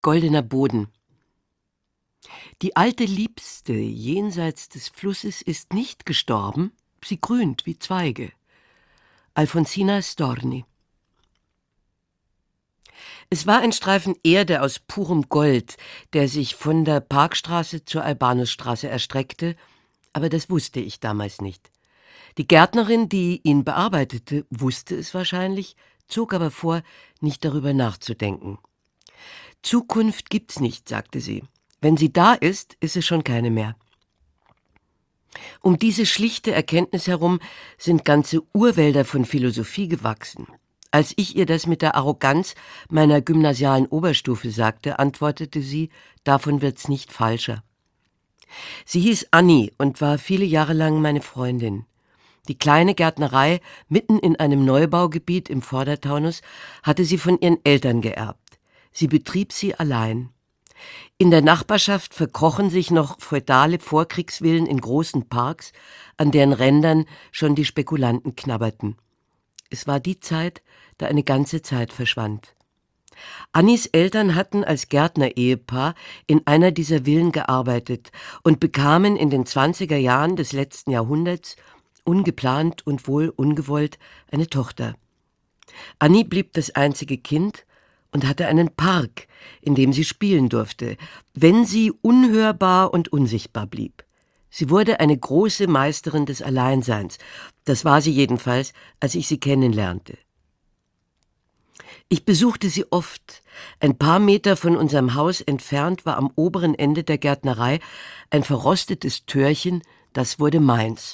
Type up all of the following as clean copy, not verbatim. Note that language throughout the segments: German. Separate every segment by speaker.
Speaker 1: Goldener Boden. Die alte Liebste jenseits des Flusses ist nicht gestorben, sie grünt wie Zweige. Alfonsina Storni. Es war ein Streifen Erde aus purem Gold, der sich von der Parkstraße zur Albanusstraße erstreckte, aber das wusste ich damals nicht. Die Gärtnerin, die ihn bearbeitete, wusste es wahrscheinlich, zog aber vor, nicht darüber nachzudenken. Zukunft gibt's nicht, sagte sie. Wenn sie da ist, ist es schon keine mehr. Um diese schlichte Erkenntnis herum sind ganze Urwälder von Philosophie gewachsen. Als ich ihr das mit der Arroganz meiner gymnasialen Oberstufe sagte, antwortete sie, davon wird's nicht falscher. Sie hieß Anni und war viele Jahre lang meine Freundin. Die kleine Gärtnerei mitten in einem Neubaugebiet im Vordertaunus hatte sie von ihren Eltern geerbt. Sie betrieb sie allein. In der Nachbarschaft verkrochen sich noch feudale Vorkriegsvillen in großen Parks, an deren Rändern schon die Spekulanten knabberten. Es war die Zeit, da eine ganze Zeit verschwand. Annis Eltern hatten als Gärtner-Ehepaar in einer dieser Villen gearbeitet und bekamen in den 20er Jahren des letzten Jahrhunderts, ungeplant und wohl ungewollt, eine Tochter. Anni blieb das einzige Kind und hatte einen Park, in dem sie spielen durfte, wenn sie unhörbar und unsichtbar blieb. Sie wurde eine große Meisterin des Alleinseins. Das war sie jedenfalls, als ich sie kennenlernte. Ich besuchte sie oft. Ein paar Meter von unserem Haus entfernt war am oberen Ende der Gärtnerei ein verrostetes Türchen, das wurde meins.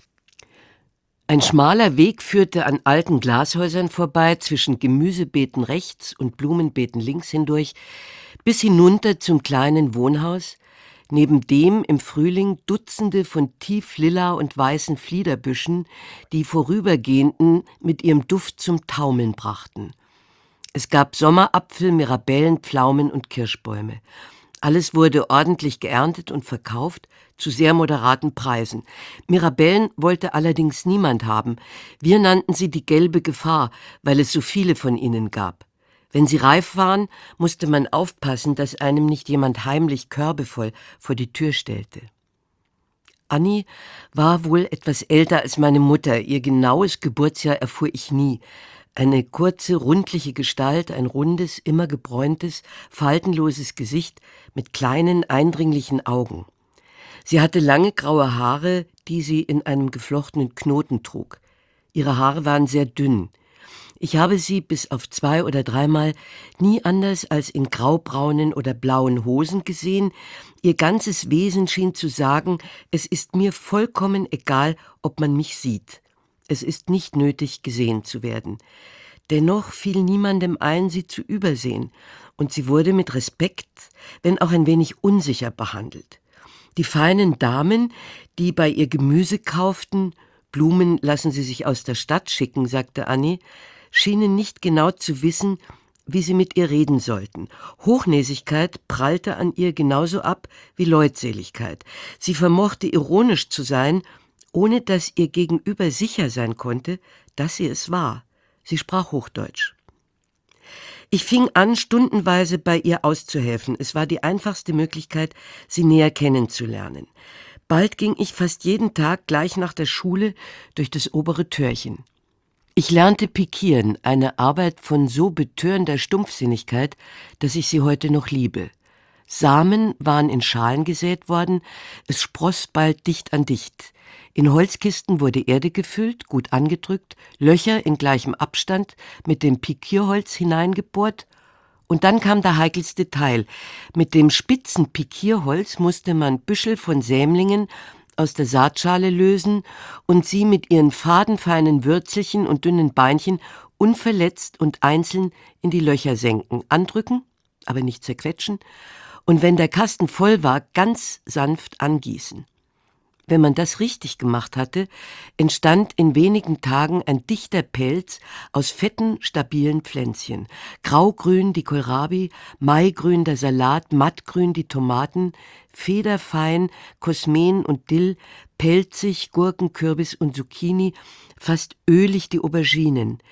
Speaker 1: Ein schmaler Weg führte an alten Glashäusern vorbei, zwischen Gemüsebeeten rechts und Blumenbeeten links hindurch, bis hinunter zum kleinen Wohnhaus, neben dem im Frühling Dutzende von tieflila und weißen Fliederbüschen die Vorübergehenden mit ihrem Duft zum Taumeln brachten. Es gab Sommerapfel, Mirabellen, Pflaumen und Kirschbäume. Alles wurde ordentlich geerntet und verkauft, zu sehr moderaten Preisen. Mirabellen wollte allerdings niemand haben. Wir nannten sie die gelbe Gefahr, weil es so viele von ihnen gab. Wenn sie reif waren, musste man aufpassen, dass einem nicht jemand heimlich körbevoll vor die Tür stellte. Anni war wohl etwas älter als meine Mutter. Ihr genaues Geburtsjahr erfuhr ich nie. Eine kurze, rundliche Gestalt, ein rundes, immer gebräuntes, faltenloses Gesicht mit kleinen, eindringlichen Augen. Sie hatte lange graue Haare, die sie in einem geflochtenen Knoten trug. Ihre Haare waren sehr dünn. Ich habe sie bis auf 2 oder 3 Mal nie anders als in graubraunen oder blauen Hosen gesehen. Ihr ganzes Wesen schien zu sagen, es ist mir vollkommen egal, ob man mich sieht. Es ist nicht nötig, gesehen zu werden. Dennoch fiel niemandem ein, sie zu übersehen, und sie wurde mit Respekt, wenn auch ein wenig unsicher behandelt. Die feinen Damen, die bei ihr Gemüse kauften, Blumen lassen sie sich aus der Stadt schicken, sagte Anni, schienen nicht genau zu wissen, wie sie mit ihr reden sollten. Hochnäsigkeit prallte an ihr genauso ab wie Leutseligkeit. Sie vermochte ironisch zu sein, ohne dass ihr Gegenüber sicher sein konnte, dass sie es war. Sie sprach Hochdeutsch. Ich fing an, stundenweise bei ihr auszuhelfen. Es war die einfachste Möglichkeit, sie näher kennenzulernen. Bald ging ich fast jeden Tag gleich nach der Schule durch das obere Türchen. Ich lernte pikieren, eine Arbeit von so betörender Stumpfsinnigkeit, dass ich sie heute noch liebe. Samen waren in Schalen gesät worden, es spross bald dicht an dicht. In Holzkisten wurde Erde gefüllt, gut angedrückt, Löcher in gleichem Abstand mit dem Pikierholz hineingebohrt, und dann kam der heikelste Teil. Mit dem spitzen Pikierholz musste man Büschel von Sämlingen aus der Saatschale lösen und sie mit ihren fadenfeinen Würzelchen und dünnen Beinchen unverletzt und einzeln in die Löcher senken, andrücken, aber nicht zerquetschen, und wenn der Kasten voll war, ganz sanft angießen. Wenn man das richtig gemacht hatte, entstand in wenigen Tagen ein dichter Pelz aus fetten, stabilen Pflänzchen. Graugrün die Kohlrabi, maigrün der Salat, mattgrün die Tomaten, federfein Kosmen und Dill, pelzig Gurken, Kürbis und Zucchini, fast ölig die Auberginen.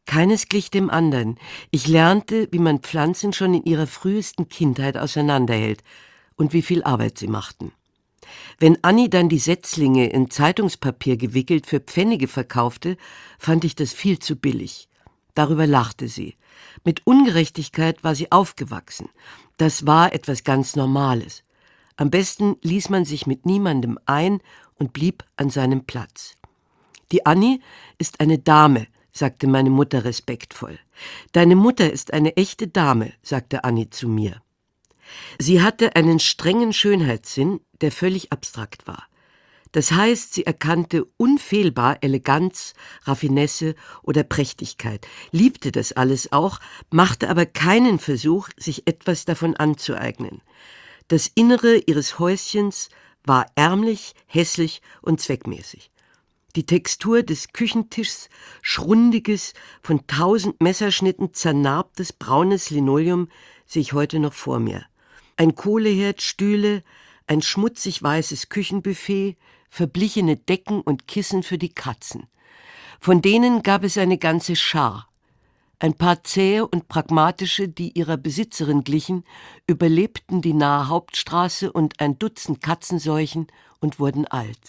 Speaker 1: Keines glich dem anderen. Ich lernte, wie man Pflanzen schon in ihrer frühesten Kindheit auseinanderhält und wie viel Arbeit sie machten. Wenn Annie dann die Setzlinge in Zeitungspapier gewickelt für Pfennige verkaufte, fand ich das viel zu billig. Darüber lachte sie. Mit Ungerechtigkeit war sie aufgewachsen. Das war etwas ganz Normales. Am besten ließ man sich mit niemandem ein und blieb an seinem Platz. Die Annie ist eine Dame, sagte meine Mutter respektvoll. Deine Mutter ist eine echte Dame, sagte Annie zu mir. Sie hatte einen strengen Schönheitssinn, der völlig abstrakt war. Das heißt, sie erkannte unfehlbar Eleganz, Raffinesse oder Prächtigkeit, liebte das alles auch, machte aber keinen Versuch, sich etwas davon anzueignen. Das Innere ihres Häuschens war ärmlich, hässlich und zweckmäßig. Die Textur des Küchentischs, schrundiges, von 1000 Messerschnitten zernarbtes braunes Linoleum, sehe ich heute noch vor mir. Ein Kohleherd, Stühle, ein schmutzig weißes Küchenbuffet, verblichene Decken und Kissen für die Katzen. Von denen gab es eine ganze Schar. Ein paar zähe und pragmatische, die ihrer Besitzerin glichen, überlebten die nahe Hauptstraße und ein Dutzend Katzenseuchen und wurden alt.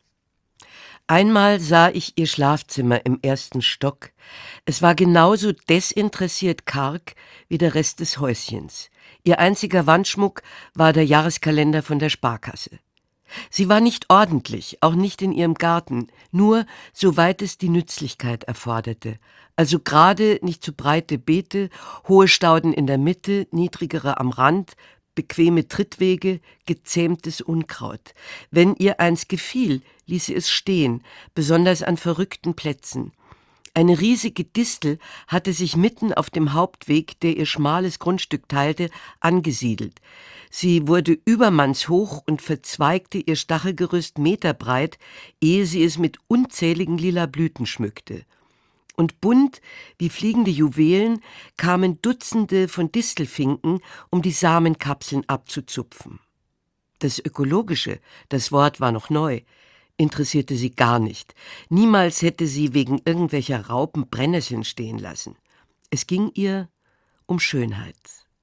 Speaker 1: Einmal sah ich ihr Schlafzimmer im 1. Stock. Es war genauso desinteressiert karg wie der Rest des Häuschens. Ihr einziger Wandschmuck war der Jahreskalender von der Sparkasse. Sie war nicht ordentlich, auch nicht in ihrem Garten, nur soweit es die Nützlichkeit erforderte. Also gerade nicht zu breite Beete, hohe Stauden in der Mitte, niedrigere am Rand, bequeme Trittwege, gezähmtes Unkraut. Wenn ihr eins gefiel, ließ sie es stehen, besonders an verrückten Plätzen. Eine riesige Distel hatte sich mitten auf dem Hauptweg, der ihr schmales Grundstück teilte, angesiedelt. Sie wurde übermannshoch und verzweigte ihr Stachelgerüst meterbreit, ehe sie es mit unzähligen lila Blüten schmückte. Und bunt wie fliegende Juwelen kamen Dutzende von Distelfinken, um die Samenkapseln abzuzupfen. Das Ökologische, das Wort war noch neu, interessierte sie gar nicht. Niemals hätte sie wegen irgendwelcher Raupen Brennnesseln stehen lassen. Es ging ihr um Schönheit.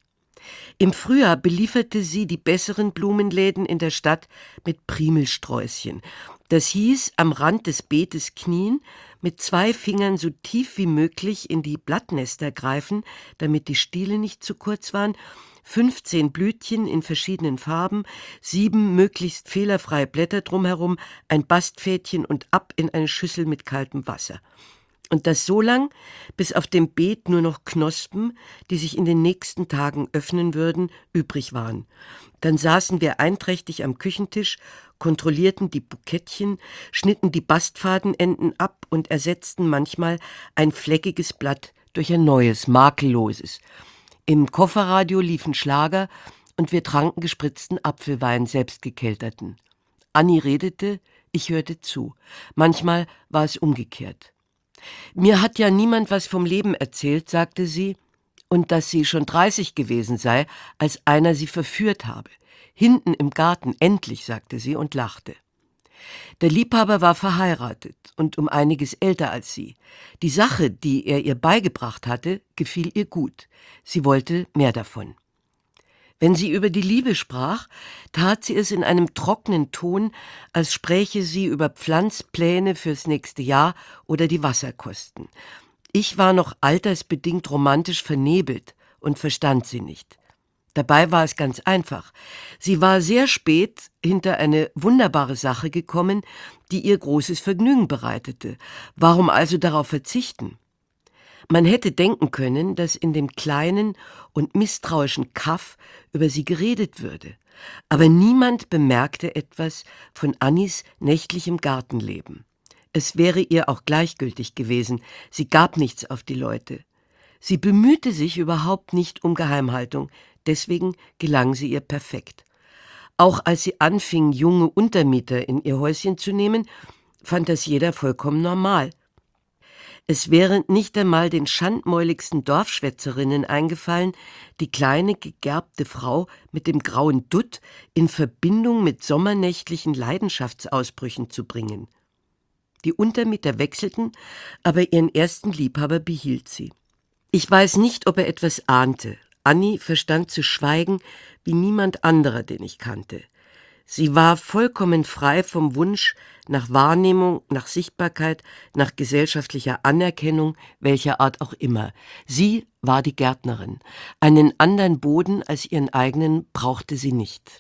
Speaker 1: Im Frühjahr belieferte sie die besseren Blumenläden in der Stadt mit Primelsträußchen. Das hieß, am Rand des Beetes knien, mit 2 Fingern so tief wie möglich in die Blattnester greifen, damit die Stiele nicht zu kurz waren, 15 Blütchen in verschiedenen Farben, 7 möglichst fehlerfreie Blätter drumherum, ein Bastfädchen und ab in eine Schüssel mit kaltem Wasser. Und das so lang, bis auf dem Beet nur noch Knospen, die sich in den nächsten Tagen öffnen würden, übrig waren. Dann saßen wir einträchtig am Küchentisch, kontrollierten die Bukettchen, schnitten die Bastfadenenden ab und ersetzten manchmal ein fleckiges Blatt durch ein neues, makelloses. Im Kofferradio liefen Schlager und wir tranken gespritzten Apfelwein, selbstgekelterten. Annie redete, ich hörte zu. Manchmal war es umgekehrt. Mir hat ja niemand was vom Leben erzählt, sagte sie, und dass sie schon 30 gewesen sei, als einer sie verführt habe. Hinten im Garten, endlich, sagte sie und lachte. Der Liebhaber war verheiratet und um einiges älter als sie. Die Sache, die er ihr beigebracht hatte, gefiel ihr gut. Sie wollte mehr davon. Wenn sie über die Liebe sprach, tat sie es in einem trockenen Ton, als spräche sie über Pflanzpläne fürs nächste Jahr oder die Wasserkosten. Ich war noch altersbedingt romantisch vernebelt und verstand sie nicht. Dabei war es ganz einfach. Sie war sehr spät hinter eine wunderbare Sache gekommen, die ihr großes Vergnügen bereitete. Warum also darauf verzichten? Man hätte denken können, dass in dem kleinen und misstrauischen Kaff über sie geredet würde. Aber niemand bemerkte etwas von Annies nächtlichem Gartenleben. Es wäre ihr auch gleichgültig gewesen, sie gab nichts auf die Leute. Sie bemühte sich überhaupt nicht um Geheimhaltung, deswegen gelang sie ihr perfekt. Auch als sie anfing, junge Untermieter in ihr Häuschen zu nehmen, fand das jeder vollkommen normal. Es wäre nicht einmal den schandmäuligsten Dorfschwätzerinnen eingefallen, die kleine gegerbte Frau mit dem grauen Dutt in Verbindung mit sommernächtlichen Leidenschaftsausbrüchen zu bringen. Die Untermieter wechselten, aber ihren ersten Liebhaber behielt sie. Ich weiß nicht, ob er etwas ahnte. Annie verstand zu schweigen wie niemand anderer, den ich kannte. Sie war vollkommen frei vom Wunsch nach Wahrnehmung, nach Sichtbarkeit, nach gesellschaftlicher Anerkennung, welcher Art auch immer. Sie war die Gärtnerin. Einen anderen Boden als ihren eigenen brauchte sie nicht.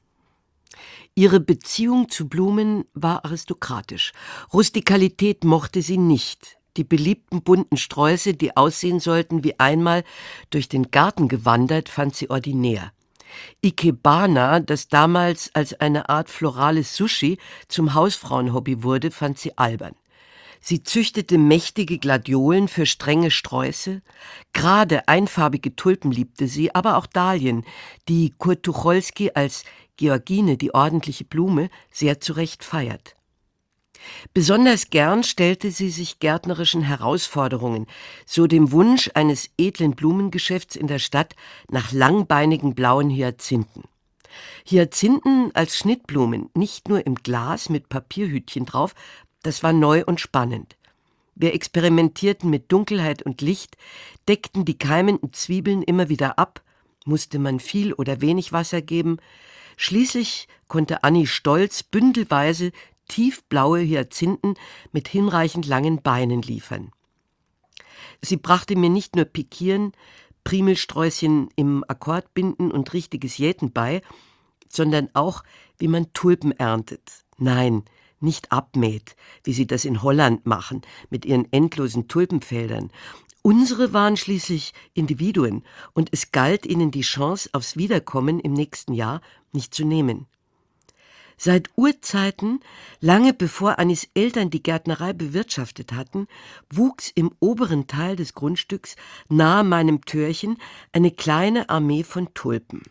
Speaker 1: Ihre Beziehung zu Blumen war aristokratisch. Rustikalität mochte sie nicht. Die beliebten bunten Sträuße, die aussehen sollten wie einmal durch den Garten gewandert, fand sie ordinär. Ikebana, das damals als eine Art florales Sushi zum Hausfrauenhobby wurde, fand sie albern. Sie züchtete mächtige Gladiolen für strenge Sträuße. Gerade einfarbige Tulpen liebte sie, aber auch Dahlien, die Kurt Tucholsky als Georgine, die ordentliche Blume, sehr zu Recht feiert. Besonders gern stellte sie sich gärtnerischen Herausforderungen, so dem Wunsch eines edlen Blumengeschäfts in der Stadt nach langbeinigen blauen Hyazinthen. Hyazinthen als Schnittblumen, nicht nur im Glas mit Papierhütchen drauf, das war neu und spannend. Wir experimentierten mit Dunkelheit und Licht, deckten die keimenden Zwiebeln immer wieder ab, musste man viel oder wenig Wasser geben. Schließlich konnte Annie stolz bündelweise tiefblaue Hyazinthen mit hinreichend langen Beinen liefern. Sie brachte mir nicht nur Pikieren, Primelsträußchen im Akkord binden und richtiges Jäten bei, sondern auch, wie man Tulpen erntet. Nein, nicht abmäht, wie sie das in Holland machen, mit ihren endlosen Tulpenfeldern. Unsere waren schließlich Individuen und es galt ihnen die Chance aufs Wiederkommen im nächsten Jahr nicht zu nehmen. Seit Urzeiten, lange bevor Annies Eltern die Gärtnerei bewirtschaftet hatten, wuchs im oberen Teil des Grundstücks nahe meinem Türchen eine kleine Armee von Tulpen.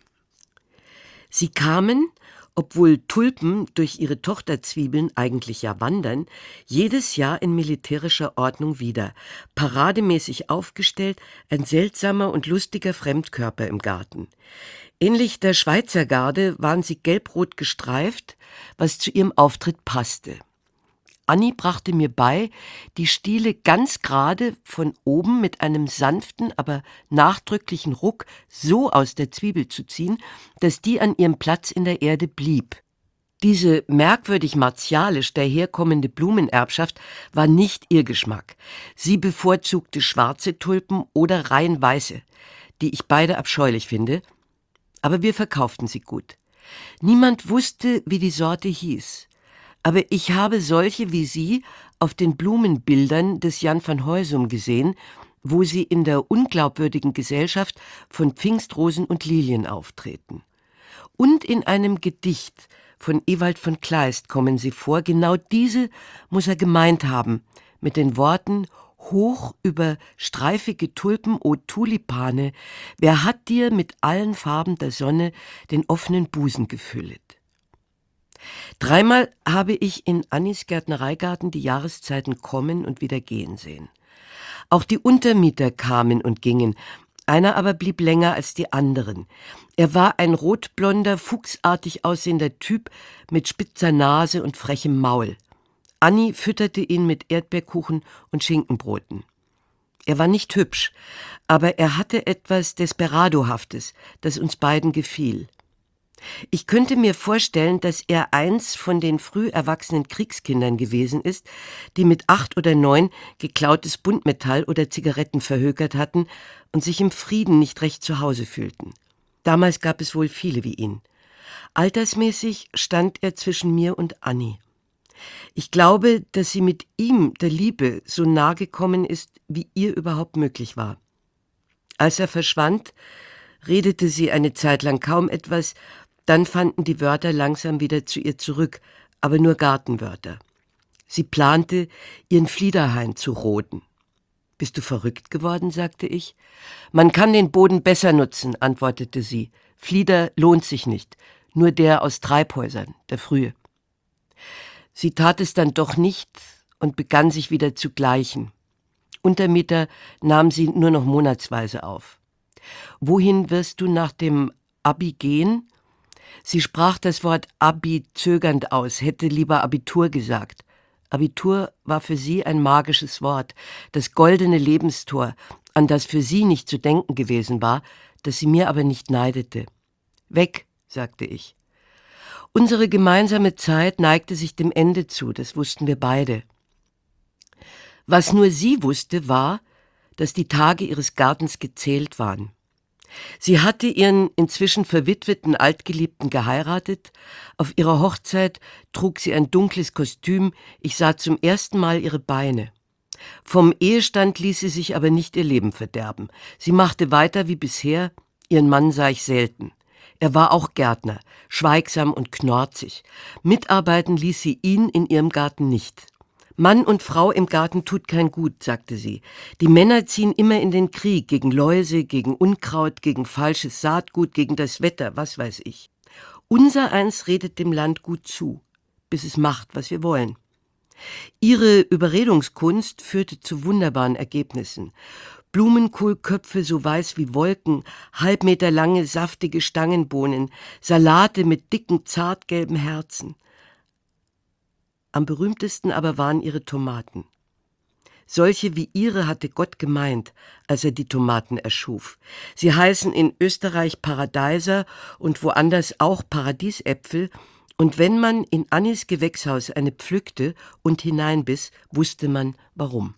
Speaker 1: Sie kamen, obwohl Tulpen durch ihre Tochterzwiebeln eigentlich ja wandern, jedes Jahr in militärischer Ordnung wieder, parademäßig aufgestellt, ein seltsamer und lustiger Fremdkörper im Garten. Ähnlich der Schweizergarde waren sie gelbrot gestreift, was zu ihrem Auftritt passte. Annie brachte mir bei, die Stiele ganz gerade von oben mit einem sanften, aber nachdrücklichen Ruck so aus der Zwiebel zu ziehen, dass die an ihrem Platz in der Erde blieb. Diese merkwürdig martialisch daherkommende Blumenerbschaft war nicht ihr Geschmack. Sie bevorzugte schwarze Tulpen oder rein weiße, die ich beide abscheulich finde, aber wir verkauften sie gut. Niemand wusste, wie die Sorte hieß, aber ich habe solche wie sie auf den Blumenbildern des Jan van Huysum gesehen, wo sie in der unglaubwürdigen Gesellschaft von Pfingstrosen und Lilien auftreten. Und in einem Gedicht von Ewald von Kleist kommen sie vor, genau diese muss er gemeint haben, mit den Worten: Hoch über streifige Tulpen, o Tulipane, wer hat dir mit allen Farben der Sonne den offenen Busen gefüllet? Dreimal habe ich in Annies Gärtnereigarten die Jahreszeiten kommen und wieder gehen sehen. Auch die Untermieter kamen und gingen, einer aber blieb länger als die anderen. Er war ein rotblonder, fuchsartig aussehender Typ mit spitzer Nase und frechem Maul. Annie fütterte ihn mit Erdbeerkuchen und Schinkenbroten. Er war nicht hübsch, aber er hatte etwas Desperadohaftes, das uns beiden gefiel. Ich könnte mir vorstellen, dass er eins von den früh erwachsenen Kriegskindern gewesen ist, die mit 8 oder 9 geklautes Buntmetall oder Zigaretten verhökert hatten und sich im Frieden nicht recht zu Hause fühlten. Damals gab es wohl viele wie ihn. Altersmäßig stand er zwischen mir und Annie. Ich glaube, dass sie mit ihm, der Liebe, so nahe gekommen ist, wie ihr überhaupt möglich war. Als er verschwand, redete sie eine Zeit lang kaum etwas, dann fanden die Wörter langsam wieder zu ihr zurück, aber nur Gartenwörter. Sie plante, ihren Fliederhain zu roden. »Bist du verrückt geworden?« sagte ich. »Man kann den Boden besser nutzen«, antwortete sie. »Flieder lohnt sich nicht, nur der aus Treibhäusern, der frühe.« Sie tat es dann doch nicht und begann sich wieder zu gleichen. Untermieter nahm sie nur noch monatsweise auf. »Wohin wirst du nach dem Abi gehen?« Sie sprach das Wort Abi zögernd aus, hätte lieber Abitur gesagt. Abitur war für sie ein magisches Wort, das goldene Lebenstor, an das für sie nicht zu denken gewesen war, das sie mir aber nicht neidete. »Weg«, sagte ich. Unsere gemeinsame Zeit neigte sich dem Ende zu, das wussten wir beide. Was nur sie wusste, war, dass die Tage ihres Gartens gezählt waren. Sie hatte ihren inzwischen verwitweten Altgeliebten geheiratet. Auf ihrer Hochzeit trug sie ein dunkles Kostüm. Ich sah zum ersten Mal ihre Beine. Vom Ehestand ließ sie sich aber nicht ihr Leben verderben. Sie machte weiter wie bisher. Ihren Mann sah ich selten. Er war auch Gärtner, schweigsam und knorzig. Mitarbeiten ließ sie ihn in ihrem Garten nicht. Mann und Frau im Garten tut kein Gut, sagte sie. Die Männer ziehen immer in den Krieg, gegen Läuse, gegen Unkraut, gegen falsches Saatgut, gegen das Wetter, was weiß ich. Unsereins redet dem Land gut zu, bis es macht, was wir wollen. Ihre Überredungskunst führte zu wunderbaren Ergebnissen. Blumenkohlköpfe so weiß wie Wolken, halbmeterlange, saftige Stangenbohnen, Salate mit dicken, zartgelben Herzen. Am berühmtesten aber waren ihre Tomaten. Solche wie ihre hatte Gott gemeint, als er die Tomaten erschuf. Sie heißen in Österreich Paradeiser und woanders auch Paradiesäpfel, und wenn man in Annis Gewächshaus eine pflückte und hineinbiss, wusste man, warum.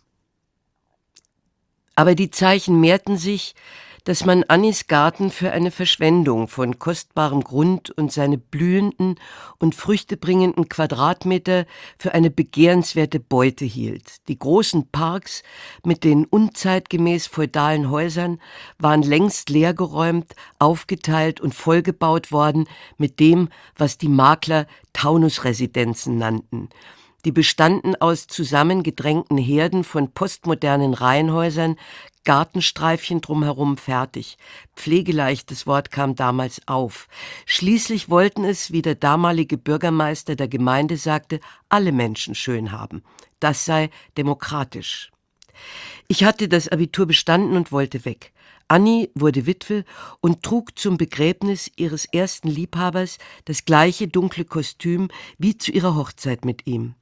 Speaker 1: Aber die Zeichen mehrten sich, dass man Annis Garten für eine Verschwendung von kostbarem Grund und seine blühenden und früchtebringenden Quadratmeter für eine begehrenswerte Beute hielt. Die großen Parks mit den unzeitgemäß feudalen Häusern waren längst leergeräumt, aufgeteilt und vollgebaut worden mit dem, was die Makler Taunusresidenzen nannten. Die bestanden aus zusammengedrängten Herden von postmodernen Reihenhäusern, Gartenstreifchen drumherum fertig. Pflegeleichtes Wort kam damals auf. Schließlich wollten es, wie der damalige Bürgermeister der Gemeinde sagte, alle Menschen schön haben. Das sei demokratisch. Ich hatte das Abitur bestanden und wollte weg. Anni wurde Witwe und trug zum Begräbnis ihres ersten Liebhabers das gleiche dunkle Kostüm wie zu ihrer Hochzeit mit ihm.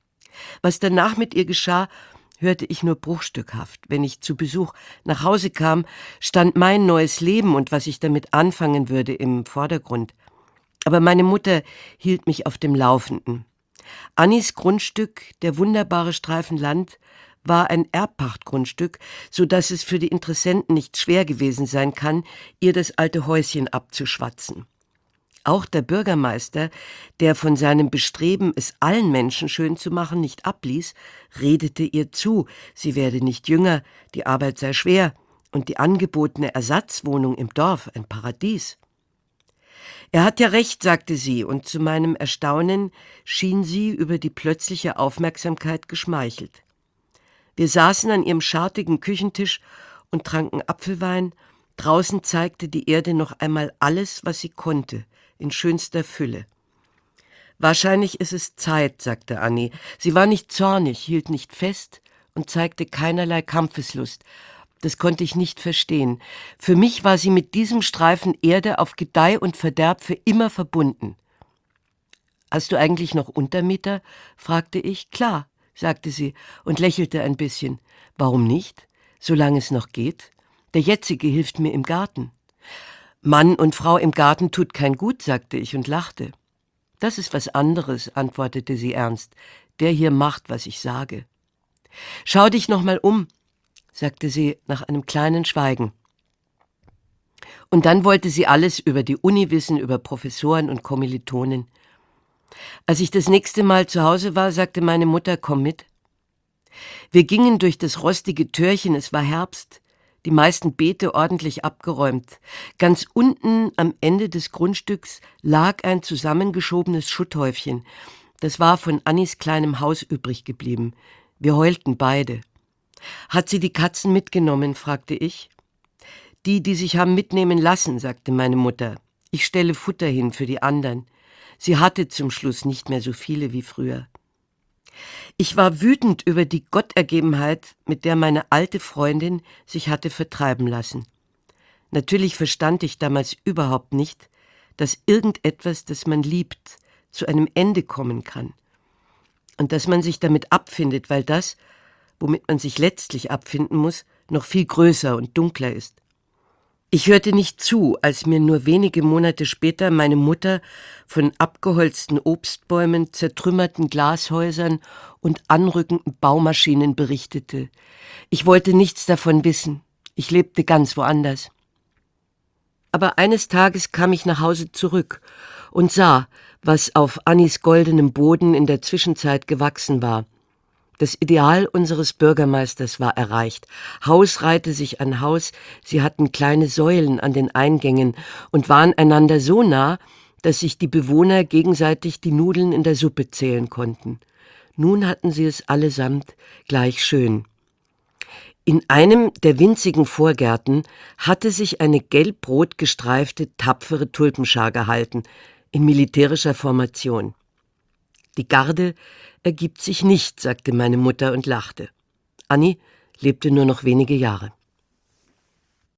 Speaker 1: Was danach mit ihr geschah, hörte ich nur bruchstückhaft. Wenn ich zu Besuch nach Hause kam, stand mein neues Leben und was ich damit anfangen würde im Vordergrund. Aber meine Mutter hielt mich auf dem Laufenden. Annis Grundstück, der wunderbare Streifen Land, war ein Erbpachtgrundstück, so dass es für die Interessenten nicht schwer gewesen sein kann, ihr das alte Häuschen abzuschwatzen. Auch der Bürgermeister, der von seinem Bestreben, es allen Menschen schön zu machen, nicht abließ, redete ihr zu, sie werde nicht jünger, die Arbeit sei schwer und die angebotene Ersatzwohnung im Dorf ein Paradies. Er hat ja recht, sagte sie, und zu meinem Erstaunen schien sie über die plötzliche Aufmerksamkeit geschmeichelt. Wir saßen an ihrem schartigen Küchentisch und tranken Apfelwein. Draußen zeigte die Erde noch einmal alles, was sie konnte, in schönster Fülle. »Wahrscheinlich ist es Zeit«, sagte Anni. Sie war nicht zornig, hielt nicht fest und zeigte keinerlei Kampfeslust. Das konnte ich nicht verstehen. Für mich war sie mit diesem Streifen Erde auf Gedeih und Verderb für immer verbunden. »Hast du eigentlich noch Untermieter?« fragte ich. »Klar«, sagte sie und lächelte ein bisschen. »Warum nicht? Solange es noch geht. Der jetzige hilft mir im Garten.« »Mann und Frau im Garten tut kein Gut«, sagte ich und lachte. »Das ist was anderes«, antwortete sie ernst. »Der hier macht, was ich sage.« »Schau dich noch mal um«, sagte sie nach einem kleinen Schweigen. Und dann wollte sie alles über die Uni wissen, über Professoren und Kommilitonen. Als ich das nächste Mal zu Hause war, sagte meine Mutter, komm mit. Wir gingen durch das rostige Türchen, es war Herbst, die meisten Beete ordentlich abgeräumt. Ganz unten am Ende des Grundstücks lag ein zusammengeschobenes Schutthäufchen. Das war von Annis kleinem Haus übrig geblieben. Wir heulten beide. »Hat sie die Katzen mitgenommen?« fragte ich. Die sich haben mitnehmen lassen«, sagte meine Mutter. »Ich stelle Futter hin für die anderen.« Sie hatte zum Schluss nicht mehr so viele wie früher. Ich war wütend über die Gottergebenheit, mit der meine alte Freundin sich hatte vertreiben lassen. Natürlich verstand ich damals überhaupt nicht, dass irgendetwas, das man liebt, zu einem Ende kommen kann. und dass man sich damit abfindet, weil das, womit man sich letztlich abfinden muss, noch viel größer und dunkler ist. Ich hörte nicht zu, als mir nur wenige Monate später meine Mutter von abgeholzten Obstbäumen, zertrümmerten Glashäusern und anrückenden Baumaschinen berichtete. Ich wollte nichts davon wissen. Ich lebte ganz woanders. Aber eines Tages kam ich nach Hause zurück und sah, was auf Annis goldenem Boden in der Zwischenzeit gewachsen war. Das Ideal unseres Bürgermeisters war erreicht. Haus reihte sich an Haus, sie hatten kleine Säulen an den Eingängen und waren einander so nah, dass sich die Bewohner gegenseitig die Nudeln in der Suppe zählen konnten. Nun hatten sie es allesamt gleich schön. In einem der winzigen Vorgärten hatte sich eine gelb-rot gestreifte, tapfere Tulpenschar gehalten, in militärischer Formation. Die Garde ergibt sich nicht, sagte meine Mutter und lachte. Anni lebte nur noch wenige Jahre.